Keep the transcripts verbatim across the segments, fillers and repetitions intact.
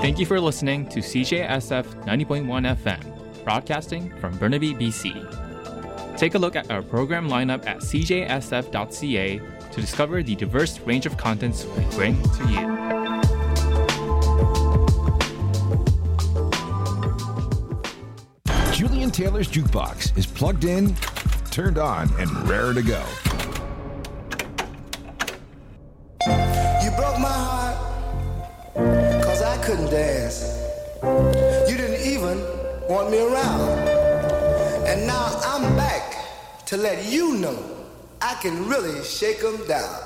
Thank you for listening to C J S F ninety point one F M, broadcasting from Burnaby, B C. Take a look at our program lineup at c j s f dot c a to discover the diverse range of contents we bring to you. Julian Taylor's Jukebox is plugged in, turned on, and raring to go. You broke my heart, cause I couldn't dance. You didn't even want me around. And now I'm back to let you know I can really shake them down.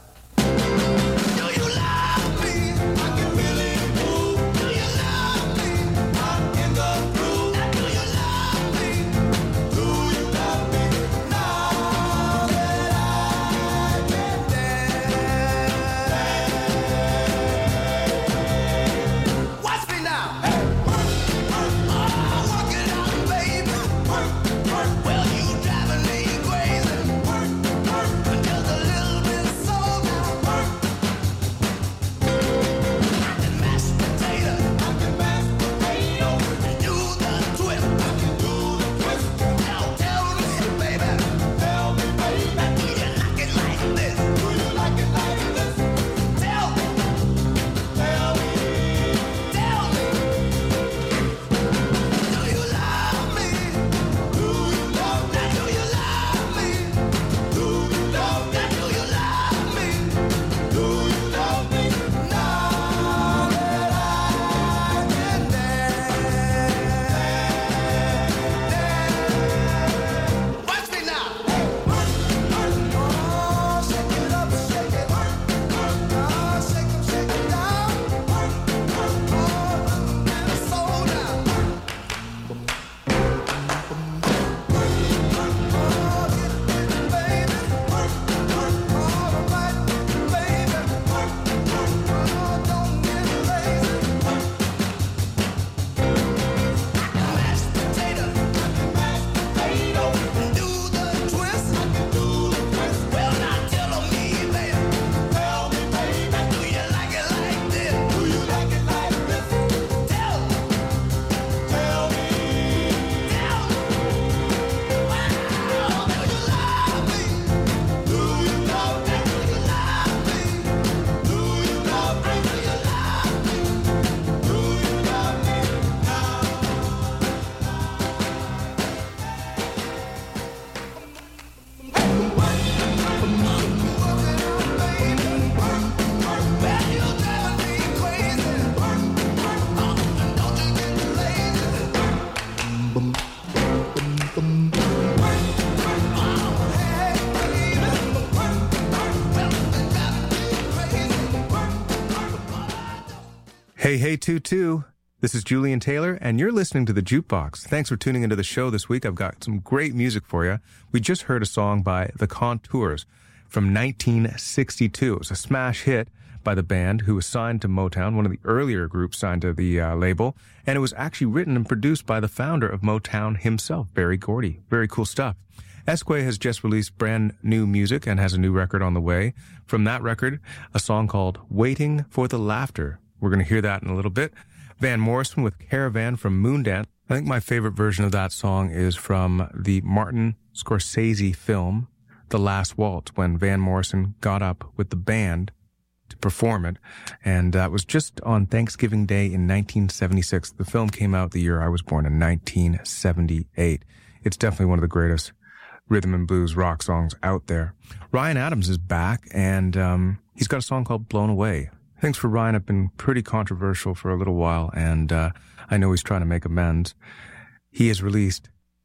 Hey, hey, two two. This is Julian Taylor, and you're listening to The Jukebox. Thanks for tuning into the show this week. I've got some great music for you. We just heard a song by The Contours from nineteen sixty-two. It was a smash hit by the band, who was signed to Motown, one of the earlier groups signed to the uh, label, and it was actually written and produced by the founder of Motown himself, Berry Gordy. Very cool stuff. Esquire has just released brand new music and has a new record on the way. From that record, a song called Waiting for the Laughter. We're going to hear that in a little bit. Van Morrison with Caravan from Moondance. I think my favorite version of that song is from the Martin Scorsese film, The Last Waltz, when Van Morrison got up with the band to perform it. And that was just on Thanksgiving Day in nineteen seventy-six. The film came out the year I was born in nineteen seventy-eight. It's definitely one of the greatest rhythm and blues rock songs out there. Ryan Adams is back, and um, he's got a song called Blown Away. Things for Ryan have been pretty controversial for a little while, and uh, I know he's trying to make amends. He has released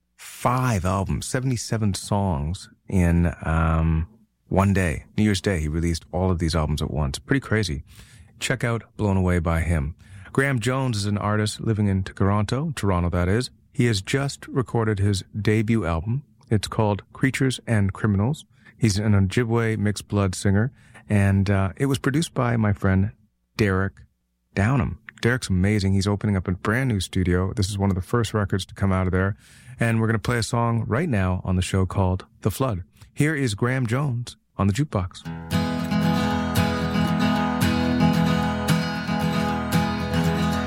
five albums, seventy-seven songs in um, one day. New Year's Day, he released all of these albums at once. Pretty crazy. Check out Blown Away by him. Graham Jones is an artist living in Toronto, Toronto that is. He has just recorded his debut album. It's called Creatures and Criminals. He's an Ojibwe mixed blood singer, and uh, it was produced by my friend Derek Downham. Derek's amazing. He's opening up a brand new studio. This is one of the first records to come out of there, and we're going to play a song right now on the show called The Flood. Here is Graham Jones on the Jukebox.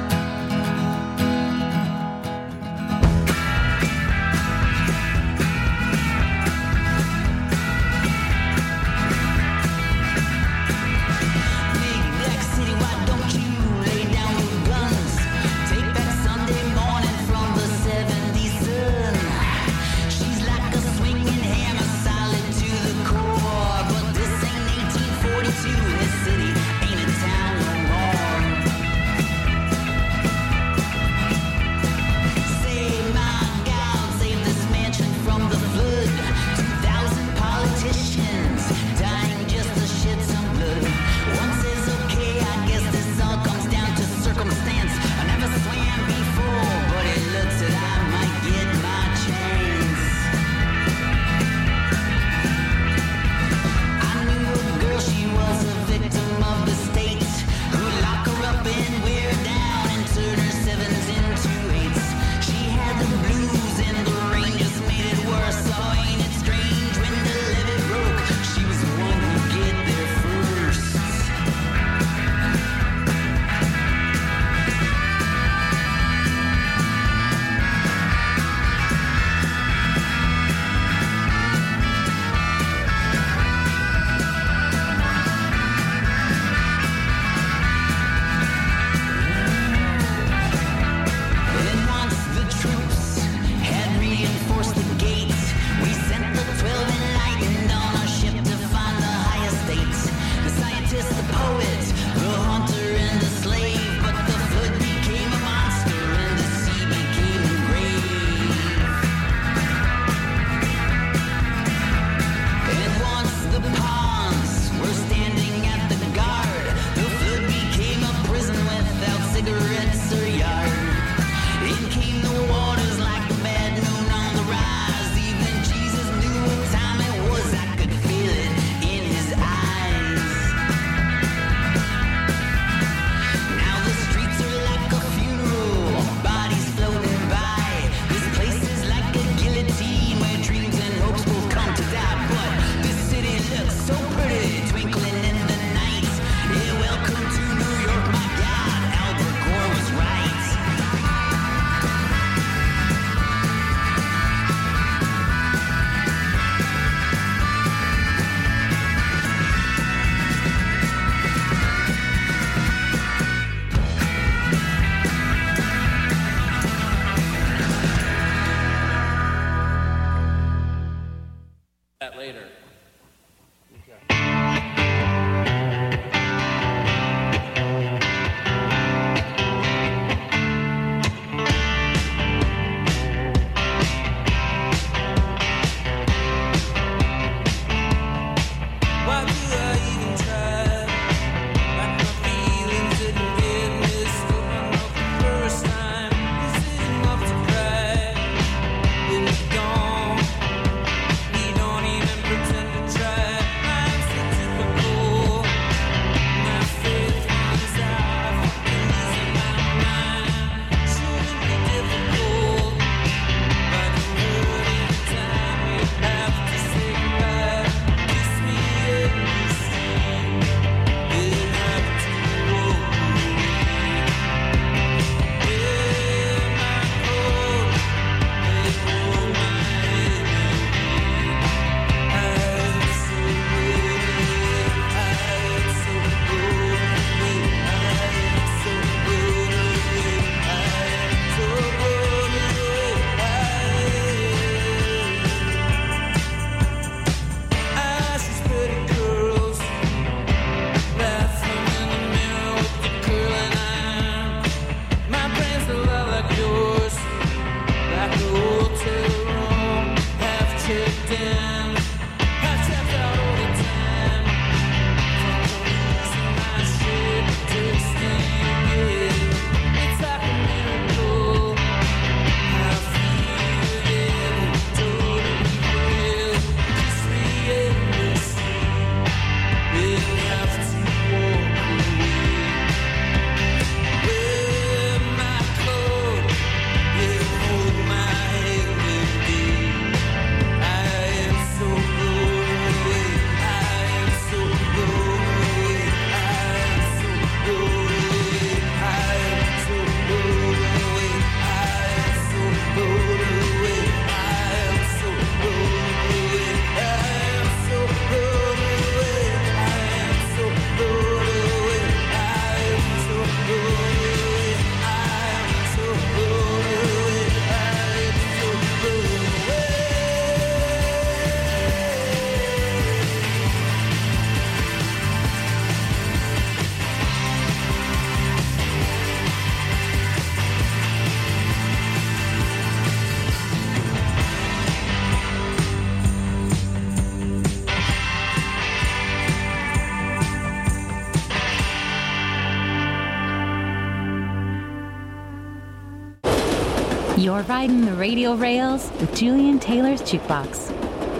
You're riding the radio rails with Julian Taylor's Jukebox.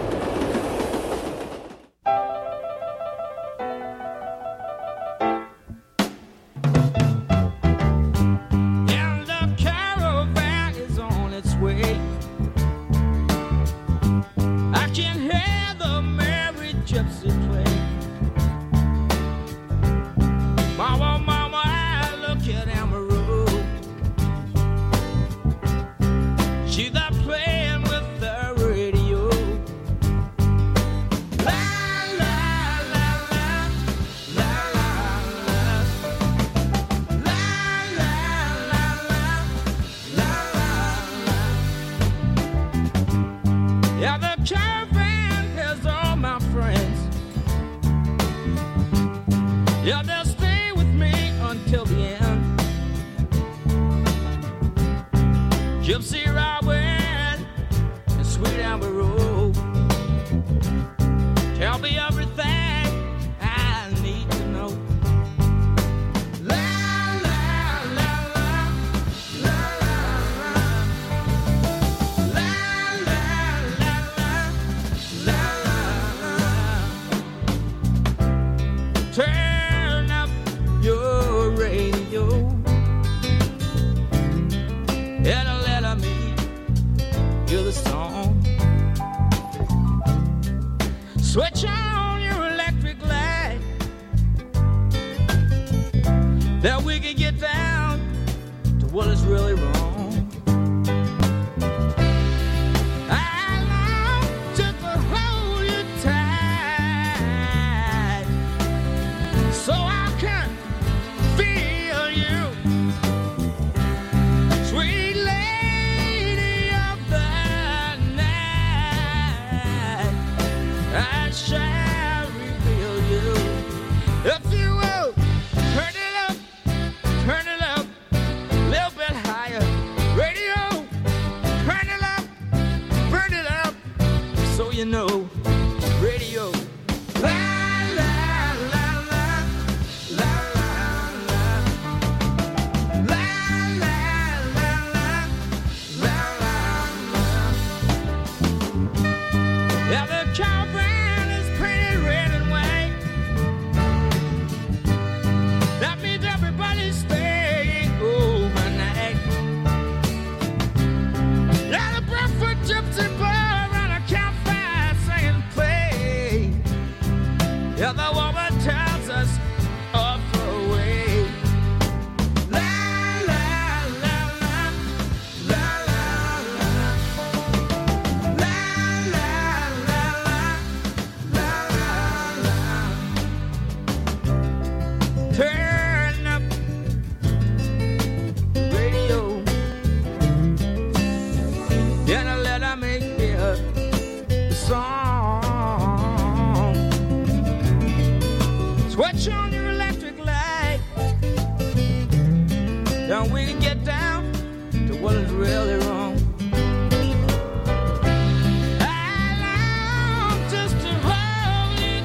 And the caravan is on its way. I can hear the merry gypsy play. Mama, mama, I look at Amarillo. She's there playing with the radio. La la la la, la la la, la la la la, la la. Yeah, the caravan has all my friends. Yeah, they'll stay with me until the end. Gypsy Robin and Sweet Amber Road, tell me everything I need to know. La la la la, la la la, la la la la, la la la. Turn up your radio and let me hear the song. Switch on your electric light, that we can get down to what is really wrong. I long just to hold you tight, so I can feel you, sweet lady of the night. I shall reveal you. If you will, turn it up, turn it up, a little bit higher. Radio, turn it up, burn it up, so you know. Radio. La la la la, la la la, la la la la, la la la. Yeah, the caravan is painted red and white. That means everybody's staying overnight. Yeah, the Bradford Gypsy bar around a campfire singing play. Yeah, the woman tells us off away. La la la la, la la la, la la la la, la la la. Turn up radio, and let her make hear the song. Switch on your electric light, then we can get down to what is really wrong. I long just to hold you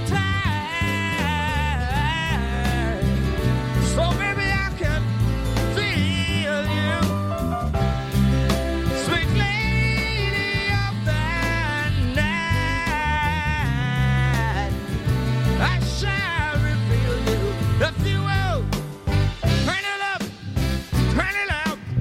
tight, so maybe I can feel you, sweet lady of the night. I shall reveal you, if you will. Turn it up, turn it up,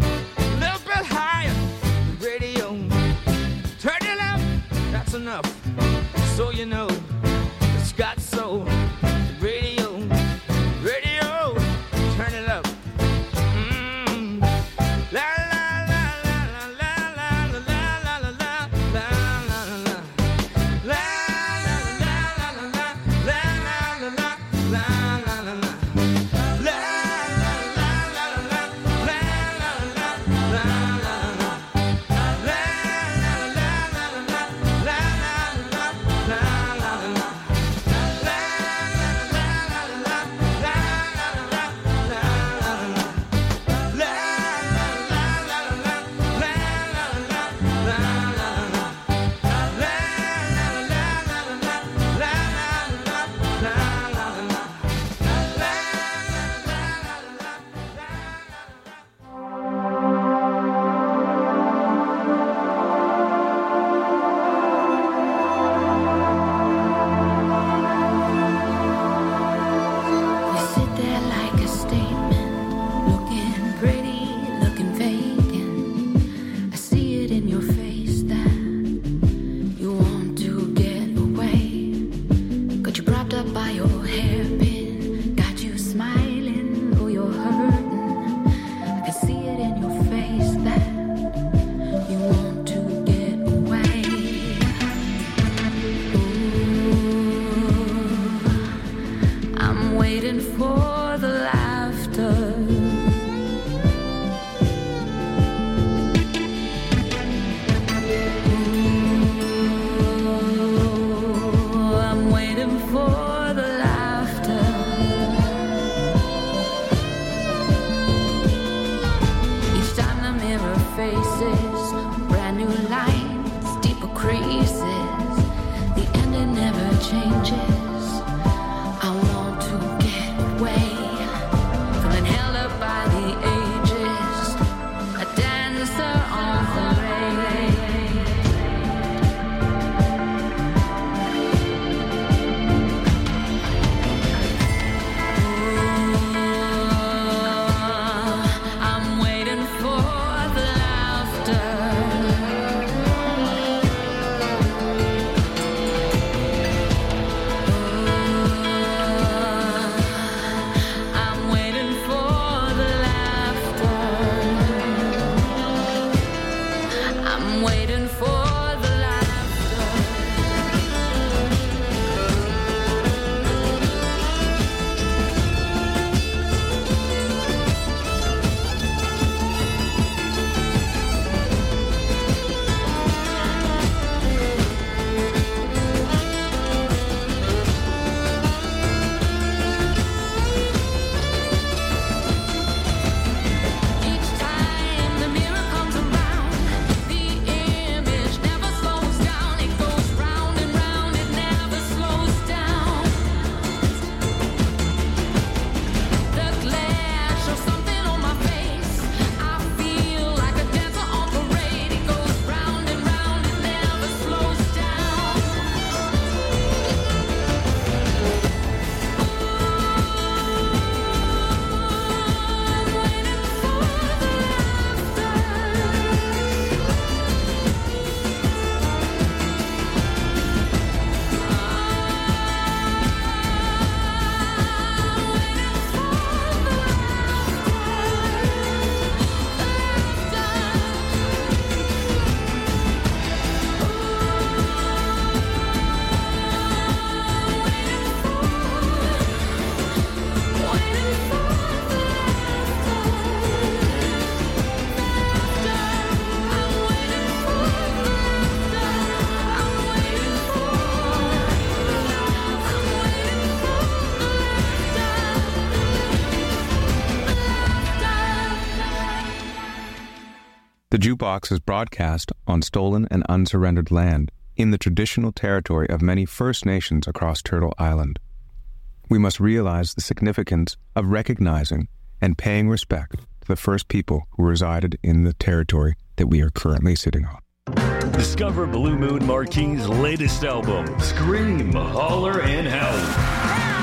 The Jukebox is broadcast on stolen and unsurrendered land in the traditional territory of many First Nations across Turtle Island. We must realize the significance of recognizing and paying respect to the first people who resided in the territory that we are currently sitting on. Discover Blue Moon Marquis's latest album, Scream, Holler, and Howl.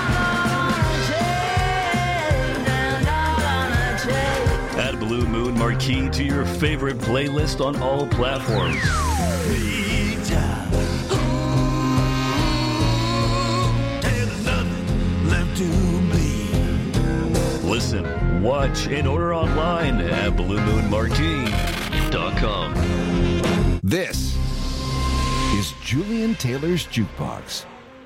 Add Blue Moon Marquis to your favorite playlist on all platforms. Listen, watch, and order online at blue moon marquis dot com. This is Julian Taylor's Jukebox.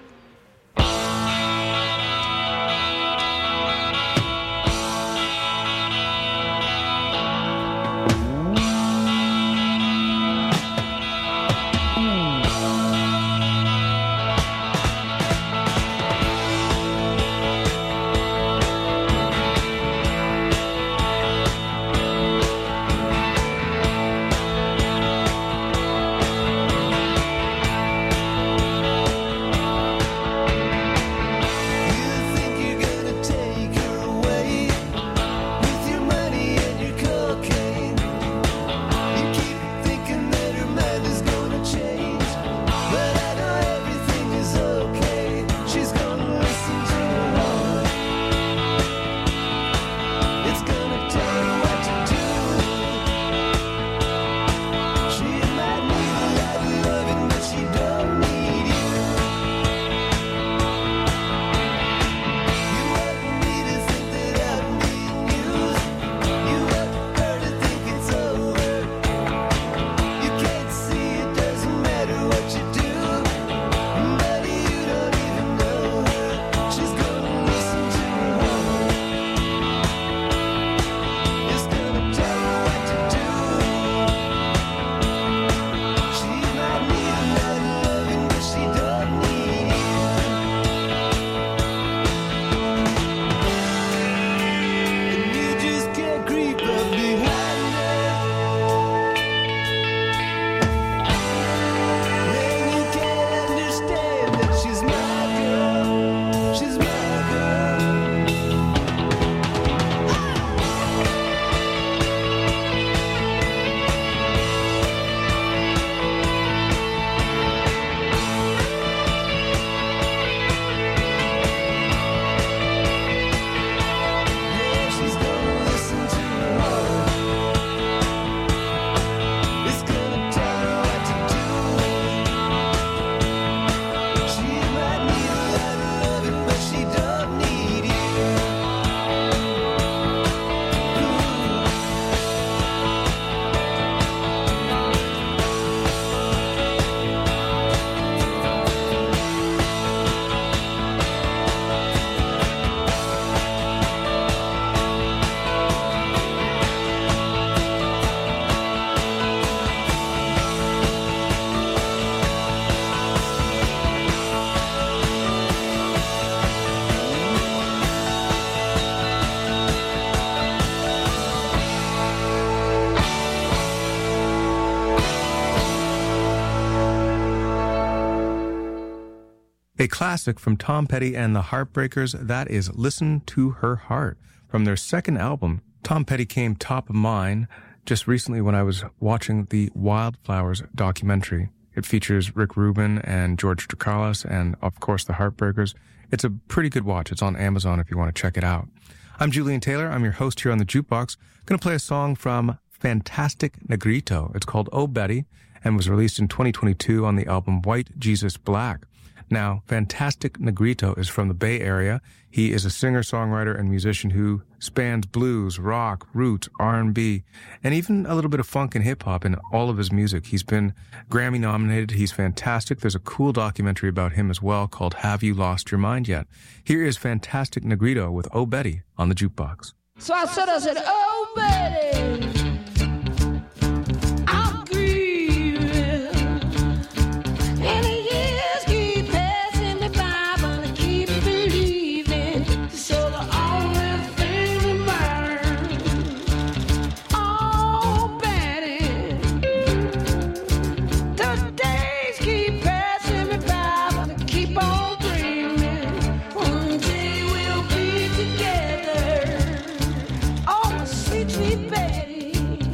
A classic from Tom Petty and the Heartbreakers, that is Listen to Her Heart. From their second album, Tom Petty came top of mind just recently when I was watching the Wildflowers documentary. It features Rick Rubin and George Drakoulis and, of course, the Heartbreakers. It's a pretty good watch. It's on Amazon if you want to check it out. I'm Julian Taylor. I'm your host here on the Jukebox. I'm going to play a song from Fantastic Negrito. It's called Oh Betty and was released in twenty twenty-two on the album White Jesus Black. Now, Fantastic Negrito is from the Bay Area. He is a singer-songwriter and musician who spans blues, rock, roots, R and B, and even a little bit of funk and hip-hop in all of his music. He's been Grammy-nominated. He's fantastic. There's a cool documentary about him as well called Have You Lost Your Mind Yet? Here is Fantastic Negrito with Oh Betty on the Jukebox. So I said, I said, oh, Betty. Betty, sweet Betty.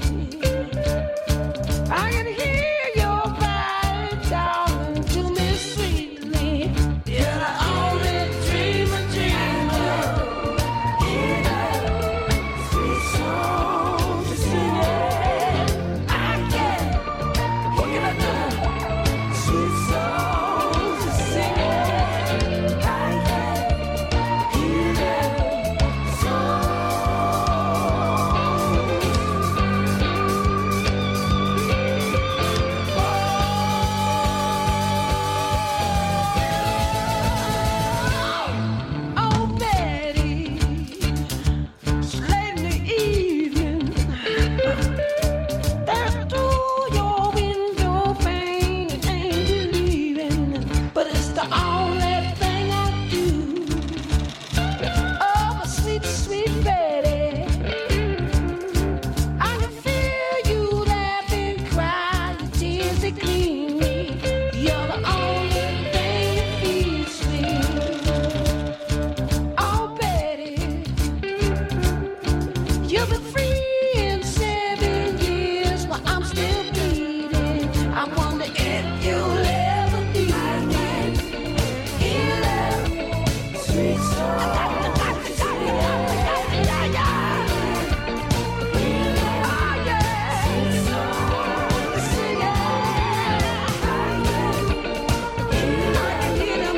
I can hear your body talking to me sweetly. You're the only dreamer, dreamer. Hear the sweet songs you're singing. I can't. What can I do? Sweet songs you're singing. I can't hear the songs. Oh, Betty, it's late in the evening. There through your window pane, it ain't believing, but it's the only thing I do. Oh, my sweet, sweet Betty, I can feel you laughing, cry, your tears they clean me. You're the only thing that feeds me. Oh, Betty, you've been free in seven years, but I'm still bleeding. I wonder if you'll ever be me. Hear that sweet song. Oh, yeah. Sing it. I can hear them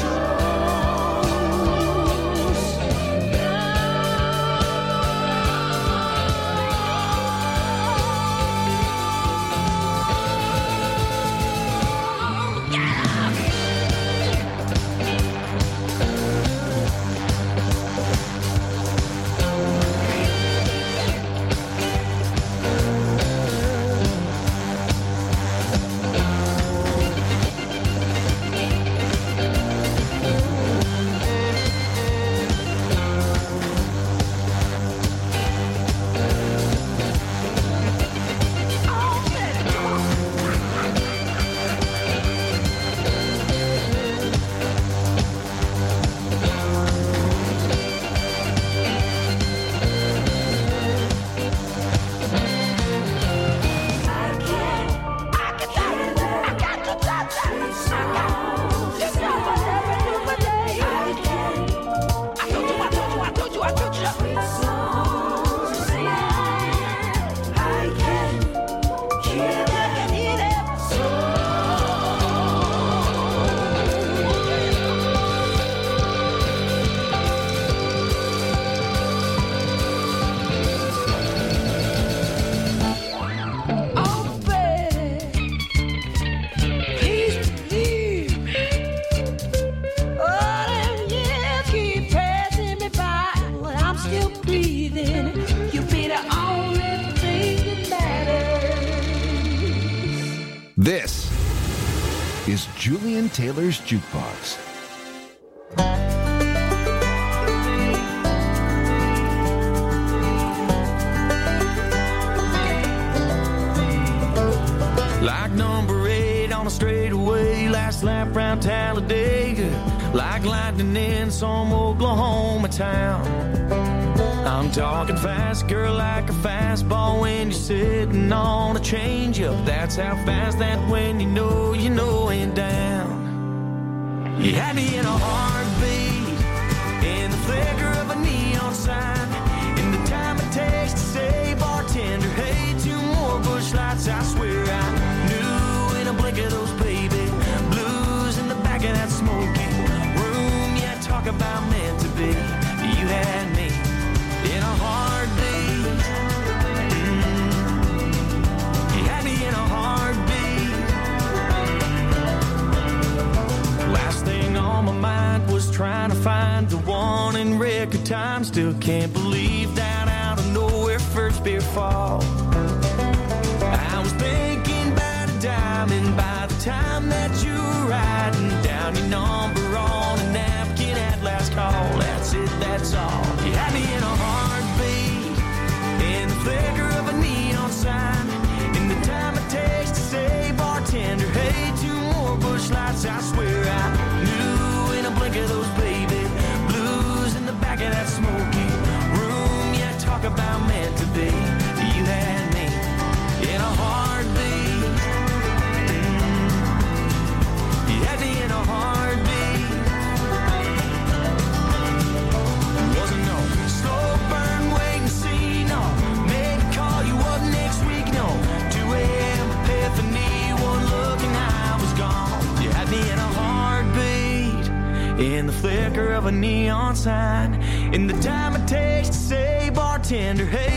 Oh, Betty, please believe me. Oh, them years keep passing me by, but I'm still breathing. You be the only thing that matters. This is Julian Taylor's Jukebox. Like number eight on a straightaway, last lap round Talladega. Like lightning in some Oklahoma town. I'm talking fast, girl, like a fastball when you're sitting on a changeup. That's how fast that when you know, you know it down. You had me in a heartbeat, in the flicker of a neon sign, in the time it takes to say, bartender, hey, two more bush lights. I swear I knew in a blink of those baby blues in the back of that smoky room. Yeah, talk about meant to be. You had me in a heartbeat. Mm. You had me in a heartbeat. Last thing on my mind was trying to find the one in record time. Still can't believe that out of nowhere first beer fall. I was thinking about a diamond by the time that you were writing down your number on a napkin at last call. That's it, that's all. You had me in a heartbeat, in the flicker of a neon sign, in the time it takes to say, bartender, hey, two more bush lights. I swear I knew in a blink of those baby blues in the back of that smoky room. Yeah, talk about meant to be. in the flicker of a neon sign, in the time it takes to say, bartender, hey,